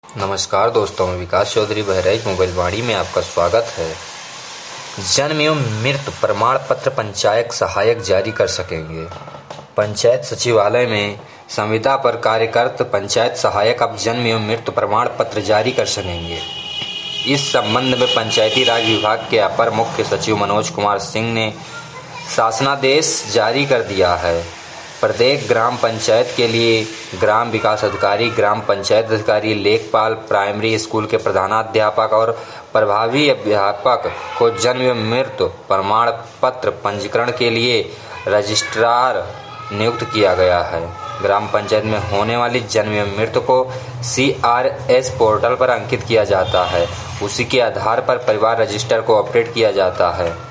नमस्कार दोस्तों, मैं विकास चौधरी बहराइच मोबाइल वाणी में आपका स्वागत है। जन्म एवं मृत्यु प्रमाण पत्र पंचायत सहायक जारी कर सकेंगे। पंचायत सचिवालय में संविदा पर कार्यरत पंचायत सहायक अब जन्म एवं मृत्यु प्रमाण पत्र जारी कर सकेंगे। इस संबंध में पंचायती राज विभाग के अपर मुख्य सचिव मनोज कुमार सिंह ने शासनादेश जारी कर दिया है। प्रत्येक ग्राम पंचायत के लिए ग्राम विकास अधिकारी, ग्राम पंचायत अधिकारी, लेखपाल, प्राइमरी स्कूल के प्रधानाध्यापक और प्रभावी अध्यापक को जन्म एवं मृत्यु प्रमाण पत्र पंजीकरण के लिए रजिस्ट्रार नियुक्त किया गया है। ग्राम पंचायत में होने वाली जन्म एवं मृत्यु को CRS पोर्टल पर अंकित किया जाता है। उसी के आधार पर परिवार रजिस्टर को अपडेट किया जाता है।